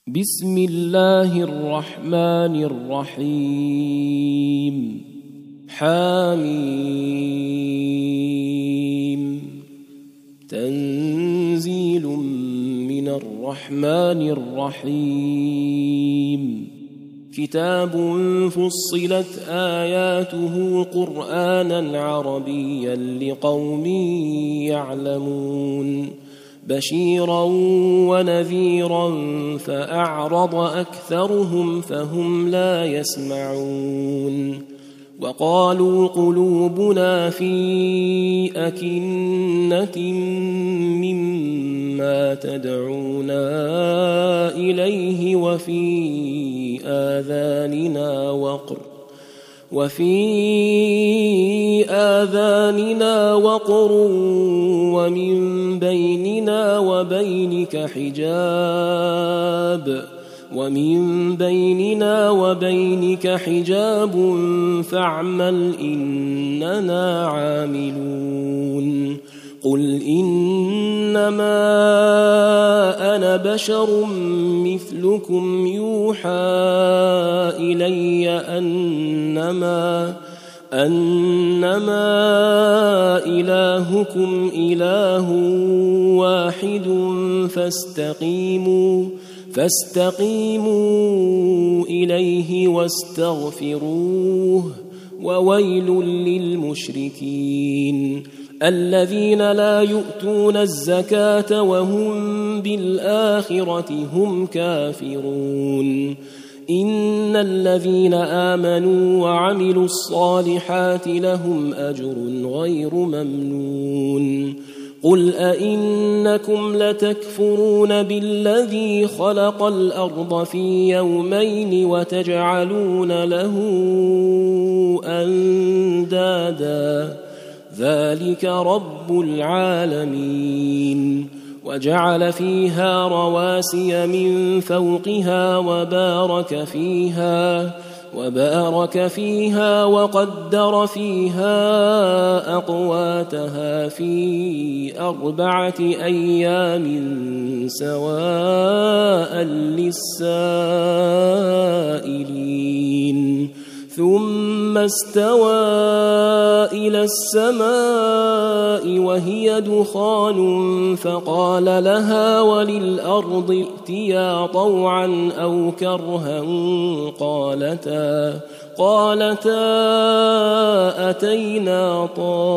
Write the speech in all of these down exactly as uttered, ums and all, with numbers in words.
بسم الله الرحمن الرحيم حميم تنزيل من الرحمن الرحيم كتاب فصلت آياته قرآنا عربيا لقوم يعلمون بشيرا ونذيرا فأعرض أكثرهم فهم لا يسمعون وقالوا قلوبنا في أكنة مما تدعونا إليه وفي آذاننا وقر وفي آذاننا وقر ومن بيننا وبينك حجاب ومن بيننا وبينك حجاب فاعمل إننا عاملون قل إنما أنا بشر مثلكم يوحى إلي أنما أنما إلهكم إله واحد فاستقيموا فاستقيموا إليه واستغفروه وويل للمشركين الذين لا يؤتون الزكاة وهم بالآخرة هم كافرون إن الذين آمنوا وعملوا الصالحات لهم أجر غير ممنون قل أئنكم لتكفرون بالذي خلق الأرض في يومين وتجعلون له أندادا ذلك رب العالمين وجعل فيها رواسي من فوقها وبارك فيها وبارك فيها وقدر فيها أقواتها في أربعة أيام سواء للسائلين ثم استوى إلى السماء وهي دخان فقال لها وللأرض ائتيا طوعا أو كرها قالتا قالتا أتينا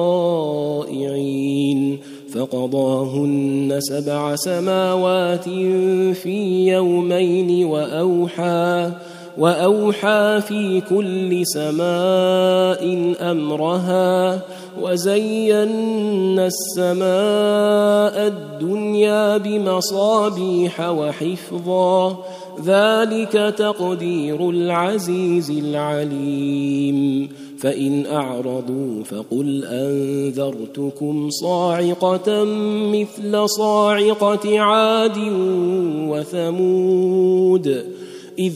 طائعين فقضاهن سبع سماوات في يومين وأوحى وأوحى في كل سماء أمرها وزينا السماء الدنيا بمصابيح وحفظا ذلك تقدير العزيز العليم فإن أعرضوا فقل أنذرتكم صاعقة مثل صاعقة عاد وثمود إذ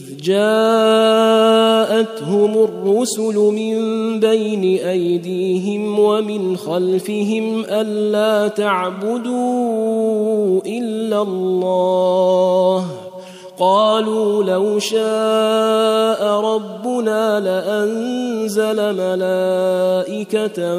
جاءتهم الرسل من بين أيديهم ومن خلفهم ألا تعبدوا إلا الله قالوا لو شاء ربنا لأنزل ملائكة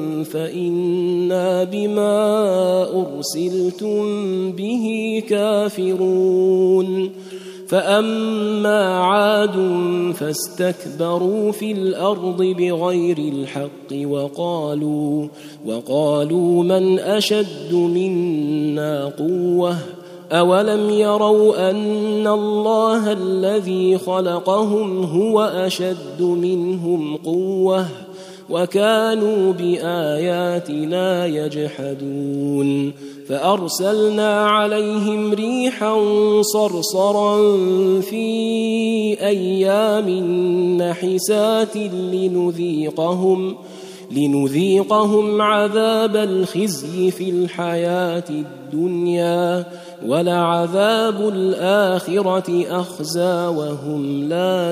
فإنا بما أرسلتم به كافرون فأما عاد فاستكبروا في الأرض بغير الحق وقالوا وقالوا من أشد منا قوة أولم يروا أن الله الذي خلقهم هو أشد منهم قوة وكانوا بآياتنا يجحدون فأرسلنا عليهم ريحا صرصرا في أيام نحسات لنذيقهم لنذيقهم عذاب الخزي في الحياة الدنيا ولعذاب الآخرة أخزى وهم لا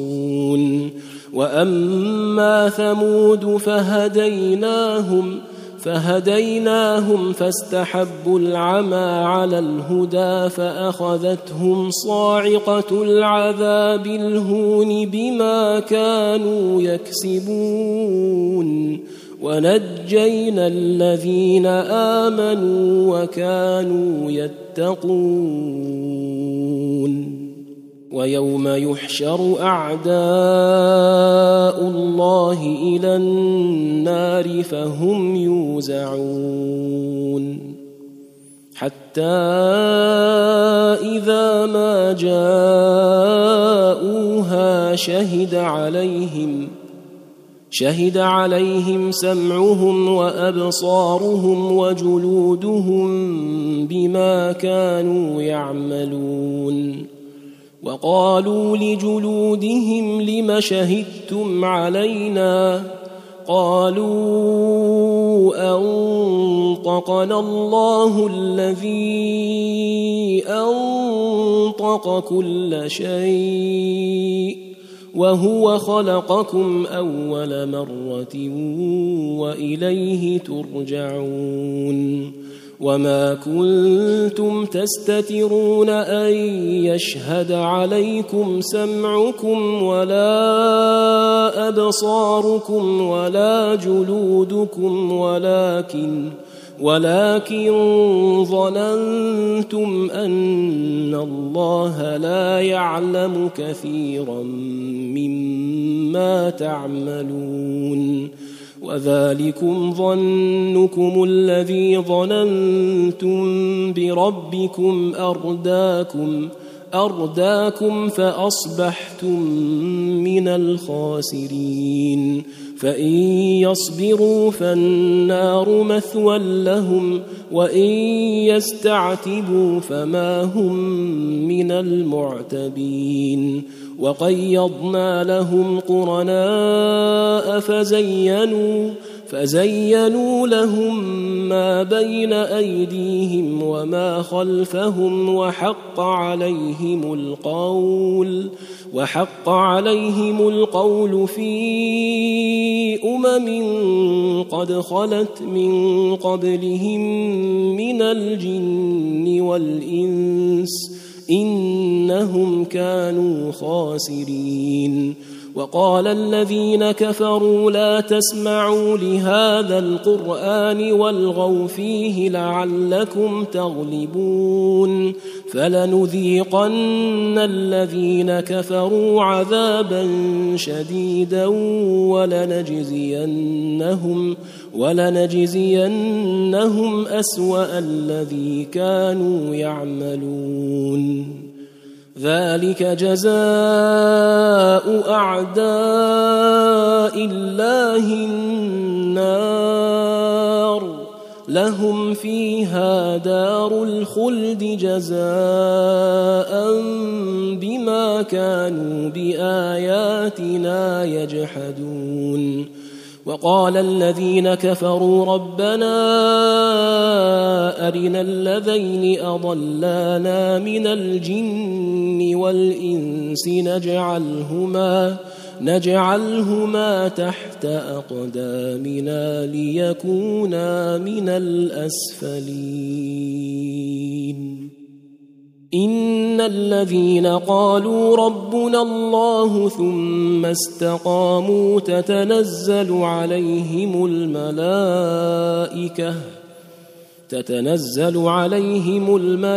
ينصرون وأما ثمود فهديناهم فهديناهم فاستحبوا العمى على الهدى فأخذتهم صاعقة العذاب الهون بما كانوا يكسبون ونجينا الذين آمنوا وكانوا يتقون ويوم يحشر أعداء الله إلى النار فهم يوزعون حتى إذا ما جاءوها شهد عليهم شهد عليهم سمعهم وأبصارهم وجلودهم بما كانوا يعملون وقالوا لجلودهم لم شهدتم علينا قالوا أنطقنا الله الذي أنطق كل شيء وهو خلقكم أول مرة وإليه ترجعون وما كنتم تستترون أن يشهد عليكم سمعكم ولا أبصاركم ولا جلودكم ولكن ولكن ظننتم أن الله لا يعلم كثيرا مما تعملون وذلكم ظنكم الذي ظننتم بربكم أرداكم أرداكم فأصبحتم من الخاسرين فإن يصبروا فالنار مثوى لهم وإن يستعتبوا فما هم من المعتبين وقيضنا لهم قرناء فزينوا فزينوا لهم ما بين أيديهم وما خلفهم وحق عليهم القول وحق عليهم القول في أمم قد خلت من قبلهم من الجن والإنس إنهم كانوا خاسرين وقال الذين كفروا لا تسمعوا لهذا القرآن والغوا فيه لعلكم تغلبون فلنذيقن الذين كفروا عذابا شديدا ولنجزينهم ولنجزينهم أسوأ الذي كانوا يعملون ذلك جزاء أعداء الله النار لهم فيها دار الخلد جزاء بما كانوا بآياتنا يجحدون وقال الذين كفروا ربنا أرنا الذين أضلانا من الجن والإنس نجعلهما نجعلهما تحت أقدامنا ليكونا من الأسفلين إن الذين قالوا ربنا الله ثم استقاموا تتنزل عليهم الملائكة تتنزل عليهم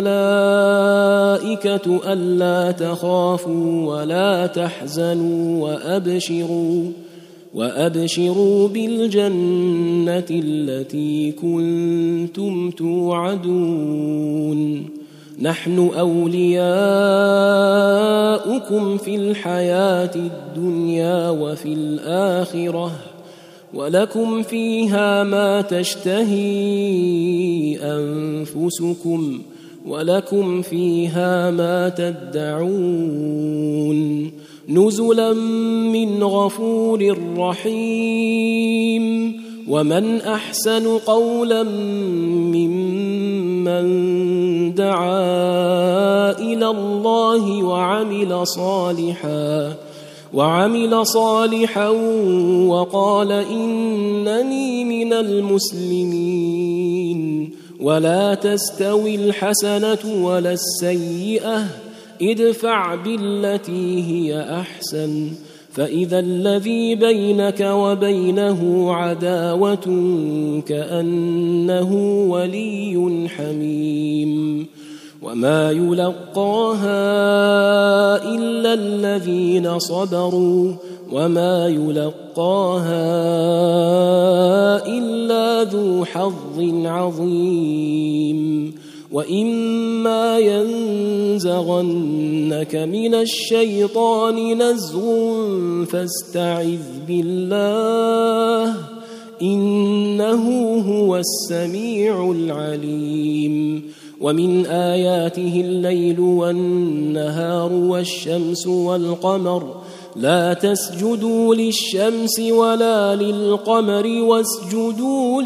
الملائكة ألا تخافوا ولا تحزنوا وأبشروا وأبشروا بالجنة التي كنتم توعدون نحن أولياؤكم في الحياة الدنيا وفي الآخرة ولكم فيها ما تشتهي أنفسكم ولكم فيها ما تدعون نزلا من غفور رحيم ومن أحسن قولا ممن دعا إلى الله وعمل صالحا وعمل صالحا وقال إنني من المسلمين. ولا تستوي الحسنة ولا السيئة ادفع بالتي هي أحسن فإذا الذي بينك وبينه عداوة كأنه ولي حميم. وما يلقاها إلا الذين صبروا وما يلقاها إلا ذو حظ عظيم. وإما ينزغنك من الشيطان نزغ فاستعذ بالله إنه هو السميع العليم. ومن آياته الليل والنهار والشمس والقمر لا تسجدوا للشمس ولا للقمر واسجدوا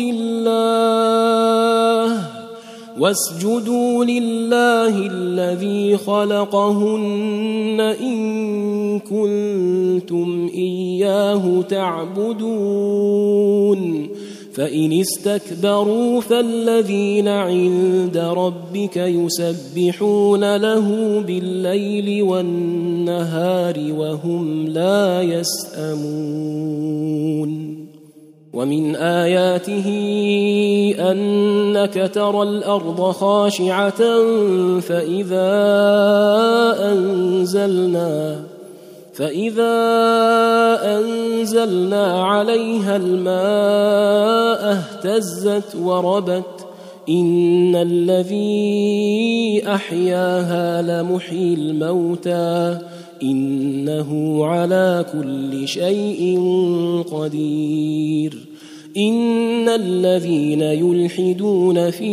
لله واسجدوا لله الذي خلقهن إن كنتم إياه تعبدون. فإن استكبروا فالذين عند ربك يسبحون له بالليل والنهار وهم لا يسأمون. ومن آياته أنك ترى الأرض خاشعة فإذا أنزلنا فإذا أنزلنا عليها الماء اهتزت وربت إن الذي أحياها لمحيي الموتى إنه على كل شيء قدير. إن الذين يلحدون في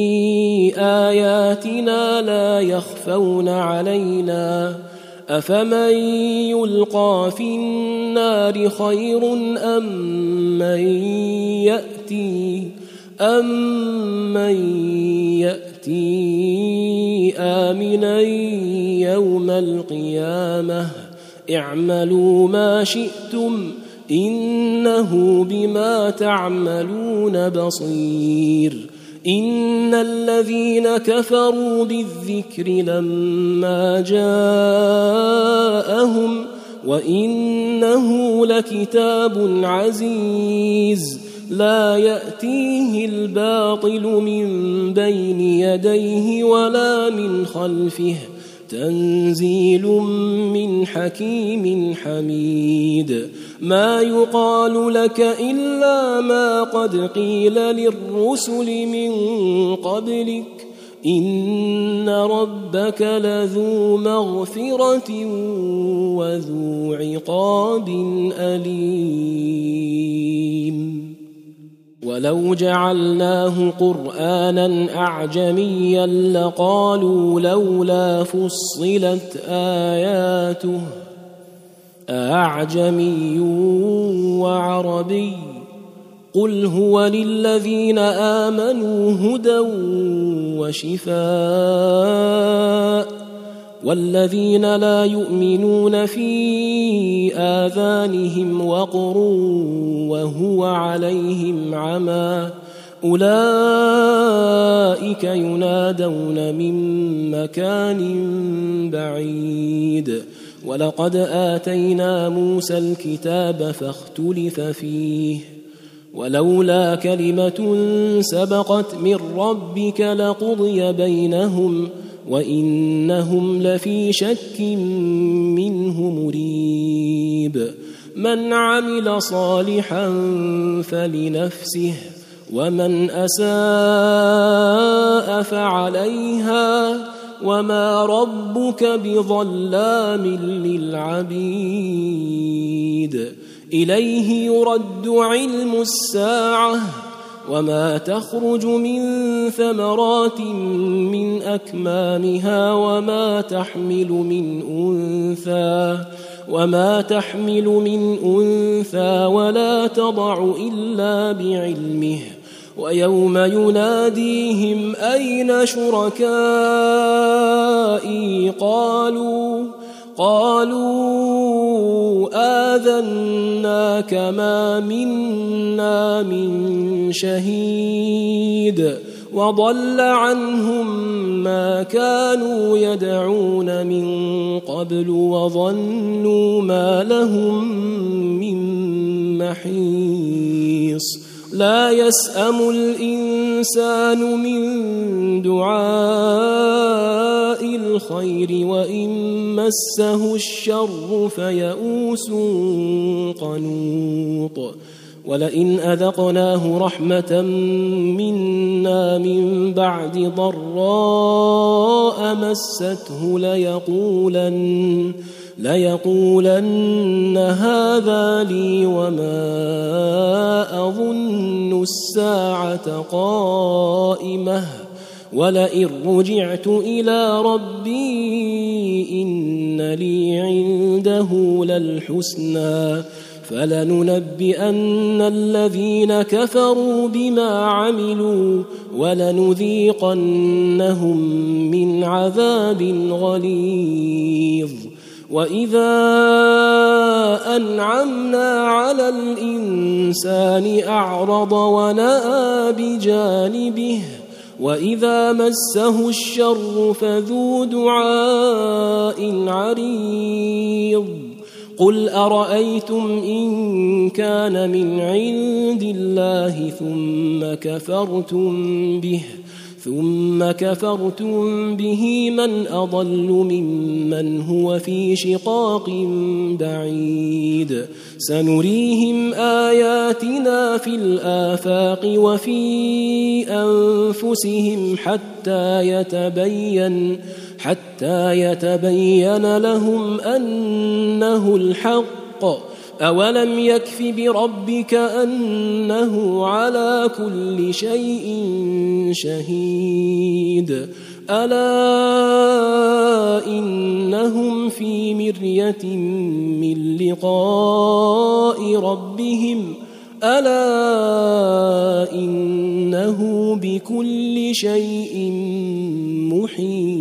آياتنا لا يخفون علينا أفمن يلقى في النار خير أم من يأتي أم من يأتي آمنا يوم القيامة اعملوا ما شئتم إنه بما تعملون بصير. إن الذين كفروا بالذكر لما جاءهم وإنه لكتاب عزيز لا يأتيه الباطل من بين يديه ولا من خلفه تنزيل من حكيم حميد. ما يقال لك إلا ما قد قيل للرسل من قبلك إن ربك لذو مغفرة وذو عقاب أليم. ولو جعلناه قرآنا أعجميا لقالوا لولا فصلت آياته أعجمي وعربي قل هو للذين آمنوا هدى وشفاء والذين لا يؤمنون في آذانهم وقر وهو عليهم عمى أولئك ينادون من مكان بعيد. ولقد آتينا موسى الكتاب فاختلف فيه ولولا كلمة سبقت من ربك لقضي بينهم وإنهم لفي شك منه مريب. من عمل صالحا فلنفسه ومن أساء فعليها وما ربك بظلام للعبيد. إليه يرد علم الساعة وما تخرج من ثمرات من أكمامها وما تحمل من أنثى وما تحمل من أنثى ولا تضع إلا بعلمه ويوم يناديهم أين شركائي قالوا قالوا آذناك ما منا من شهيد وضل عنهم ما كانوا يدعون من قبل وظنوا ما لهم من محيص لا يسأم الإنسان من دعاء الخير وإن مسه الشر فيئوس قنوط ولئن أذقناه رحمة منا من بعد ضراء مسته ليقولن ليقولن هذا لي وما أظن الساعة قائمة ولئن رجعت إلى ربي إن لي عنده للحسنى فلننبئن الذين كفروا بما عملوا ولنذيقنهم من عذاب غليظ وإذا أنعمنا على الإنسان أعرض ونأى بجانبه وإذا مسه الشر فذو دعاء عريض قل أرأيتم إن كان من عند الله ثم كفرتم به ثم كفرتم به من أضل ممن هو في شقاق بعيد سنريهم آياتنا في الآفاق وفي أنفسهم حتى يتبين حتى يتبين لهم أنه الحق أولم يكف بربك أنه على كل شيء شهيد ألا إنهم في مرية من لقاء ربهم ألا إنه بكل شيء محيط